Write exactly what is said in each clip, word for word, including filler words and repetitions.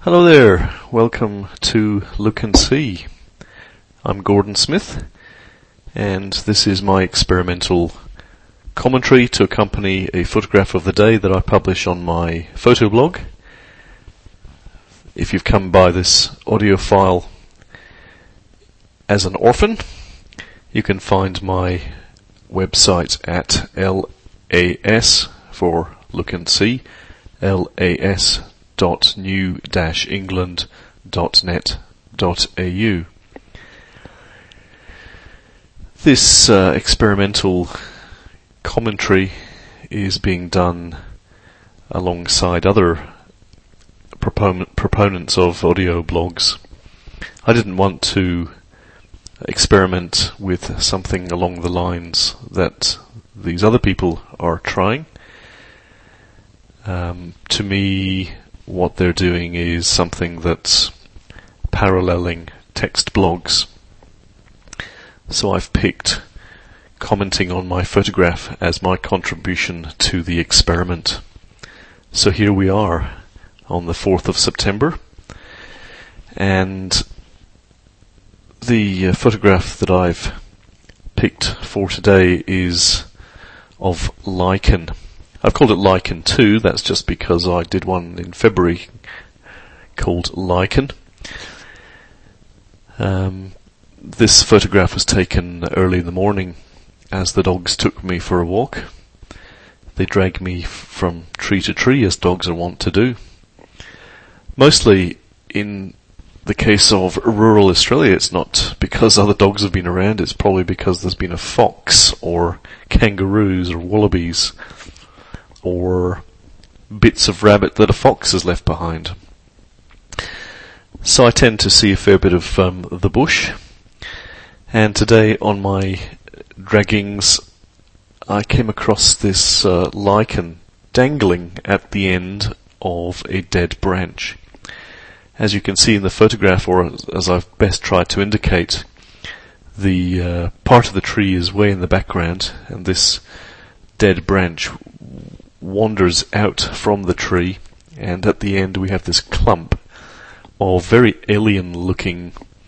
Hello there, welcome to Look and See. I'm Gordon Smith, and this is my experimental commentary to accompany a photograph of the day that I publish on my photo blog. If you've come by this audio file as an orphan, you can find my website at L A S for Look and See, L A S dot new dash england dot net dot a u. This uh, experimental commentary is being done alongside other proponent, proponents of audio blogs. I didn't want to experiment with something along the lines that these other people are trying. Um, to me, what they're doing is something that's paralleling text blogs. So I've picked commenting on my photograph as my contribution to the experiment. So here we are on the fourth of September, and the uh, photograph that I've picked for today is of lichen. I've called it Lichen two, that's just because I did one in February called Lichen. Um, this photograph was taken early in the morning as the dogs took me for a walk. They dragged me f- from tree to tree as dogs are wont to do. Mostly in the case of rural Australia, it's not because other dogs have been around, it's probably because there's been a fox or kangaroos or wallabies or bits of rabbit that a fox has left behind. So I tend to see a fair bit of um, the bush, and today on my draggings I came across this uh, lichen dangling at the end of a dead branch. As you can see in the photograph, or as I've best tried to indicate, the uh, part of the tree is way in the background, and this dead branch wanders out from the tree, and at the end we have this clump of very alien looking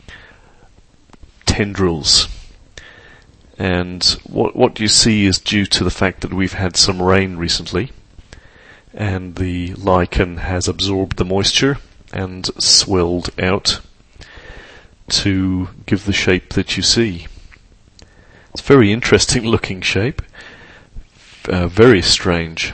tendrils. And what what you see is due to the fact that we've had some rain recently, and the lichen has absorbed the moisture and swelled out to give the shape that you see. It's a very interesting looking shape, uh, very strange.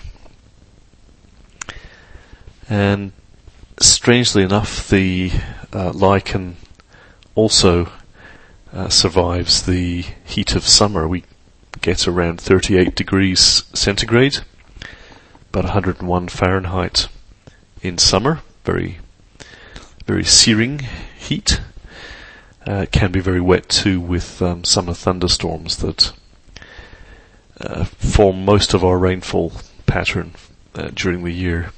And strangely enough, the uh, lichen also uh, survives the heat of summer. We get around thirty-eight degrees centigrade, about one hundred one Fahrenheit in summer. Very, very searing heat. Uh, it can be very wet too, with um, summer thunderstorms that uh, form most of our rainfall pattern uh, during the year.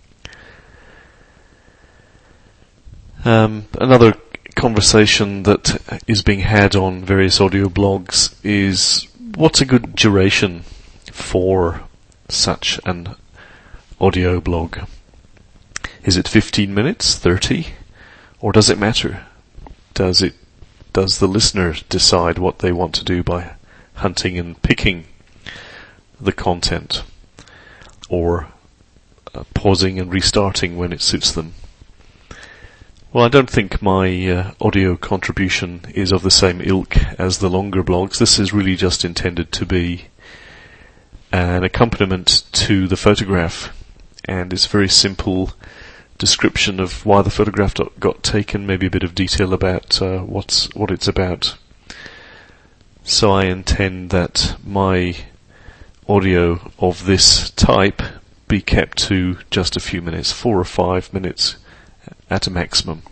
Um, another conversation that is being had on various audio blogs is what's a good duration for such an audio blog? Is it fifteen minutes, thirty, or does it matter? Does it, does the listener decide what they want to do by hunting and picking the content, or uh, pausing and restarting when it suits them? Well, I don't think my uh, audio contribution is of the same ilk as the longer blogs. This is really just intended to be an accompaniment to the photograph, and it's a very simple description of why the photograph got taken, maybe a bit of detail about uh, what's what it's about. So I intend that my audio of this type be kept to just a few minutes, four or five minutes at a maximum.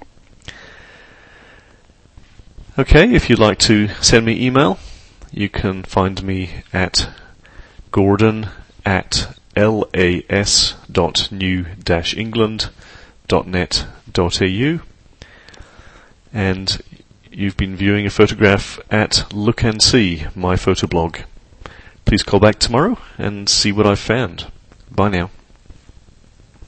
Okay, if you'd like to send me email, you can find me at gordon at las dot new dash england dot net dot a u, and you've been viewing a photograph at Look and See, my photo blog. Please call back tomorrow and see what I've found. Bye now.